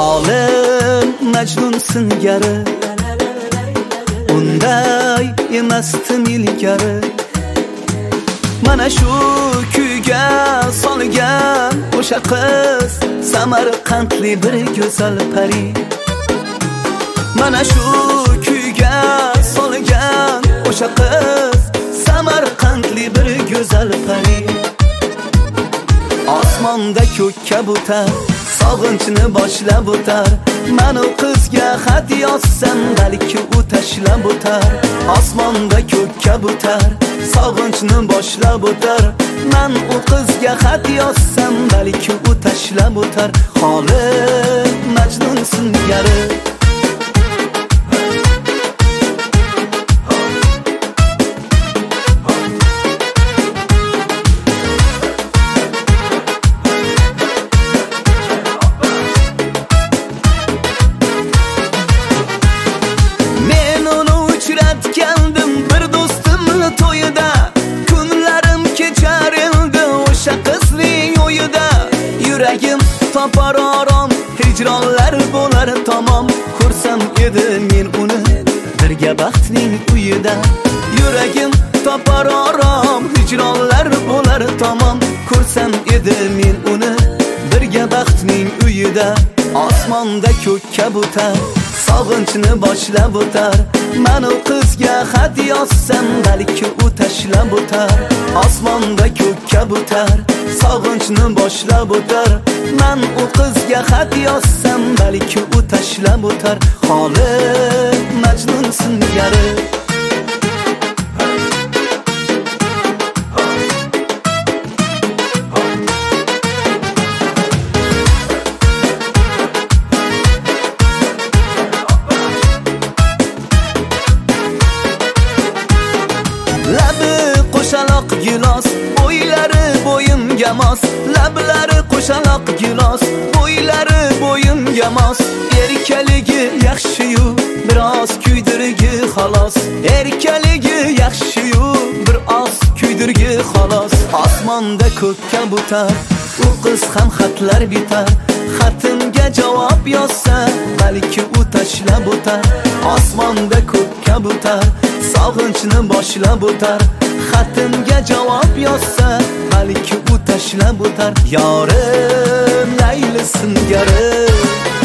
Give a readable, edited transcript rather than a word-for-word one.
Holim Majnun singari unday emasdim ilgari. Mana shu kuyga solgan o'sha qiz Samarqandli bir go'zal pari. Mana shu kuyga solgan o'sha qiz Samarqandli bir go'zal pari. Osmonda ko'k kabutar sog'inchni boshlab o'tar. Men o qizga xat yozsam balki u tashlab o'tar. Osmonda ko'k kabutar sog'inchni boshlab o'tar. Men o qizga xat yozsam balki u tashlab o'tar. Holim Majnun singari kendim bir do'stimni to'yida. Kunlarim kechar endi o'sha qizning o'yida. Yuragim topar orom, hijronlar bo'lar tamom. Ko'rsam edi men uni birga baxtning uyida. Yuragim topar orom, hijronlar bo'lar tamom. Ko'rsam edi men uni birga baxtning uyida. Osmonda ko'k kabutar sog'inchni boshlab o'tar. Men o qizga xat yozsam balki u tashlab o'tar. Osmonda ko'k kabutar sog'inchni boshlab o'tar. Men o qizga xat yozsam balki u tashlab o'tar. Holim Majnun singari qo'shaloq gilos, bo'ylari bo'yimga mos. Lablari qo'shaloq gilos, bo'ylari bo'yimga mos. Erkaligi yaxshi-yu, biroz kuydirgi xolos. Erkaligi yaxshi-yu, biroz kuydirgi xolos. Osmonda ko'k kabutar, u qiz ham xatlar bitar. Xatimga javob yozsa, balki u tashlab o'tar. Osmonda ko'k kabutar sog'inchni boshlab o'tar. Xatimga javob yozsa, balki u tashlab o'tar. Yorim Layli singari